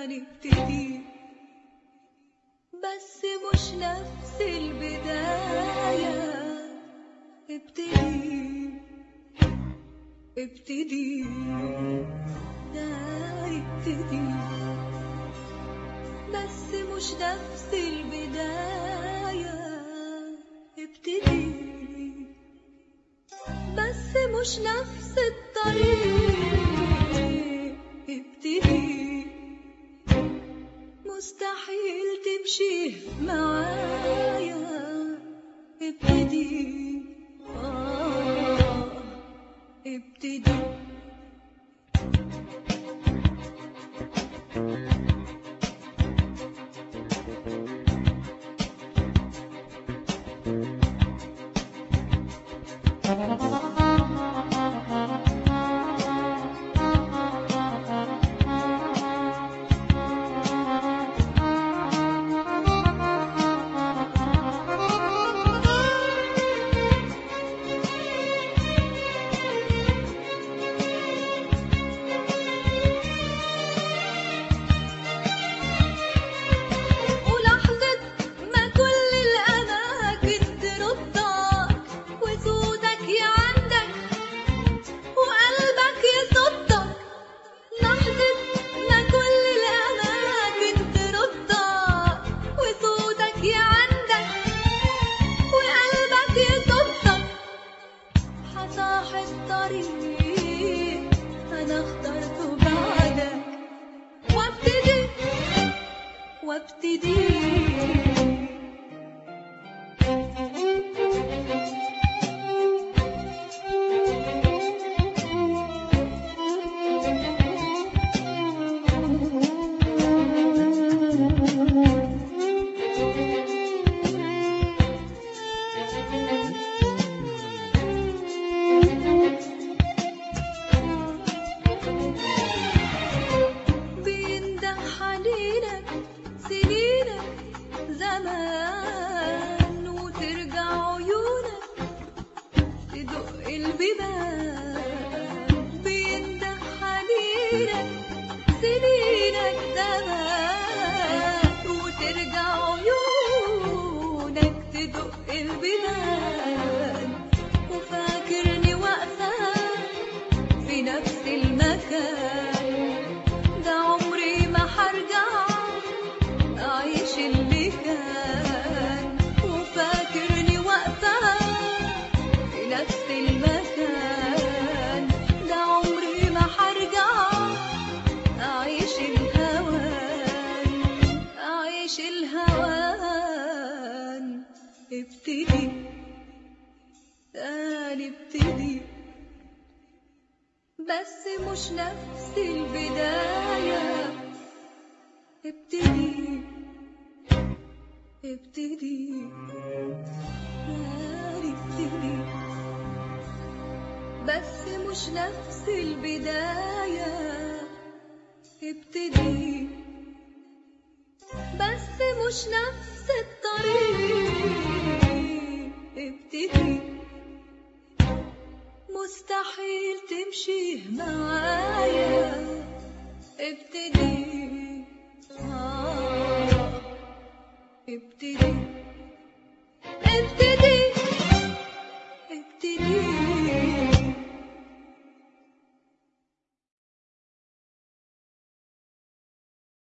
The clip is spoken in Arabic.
نبتدي بس مش نفس البداية. ابتدي نبتدي بس مش نفس البداية. ابتدي بس مش نفس الطريق. ابتدي مستحيل تمشي معايا. ابتدي ابتدي سنينك زمان وترجع عيونك تدق البيبان. وفاكرني واقفة في نفس المكان. ده عمري ما هرجع أعيش اللي كان. وفاكرني واقفة في نفس المكان. ده عمري ما هرجع أعيش الهوان. ابتدي تاني ابتدي بس مش نفس البداية. ابتدي تاني ابتدي بس مش نفس البداية. ابتدي بس مش نفس الطريق. ابتدي مستحيل تمشي معايا. ابتدي ابتدي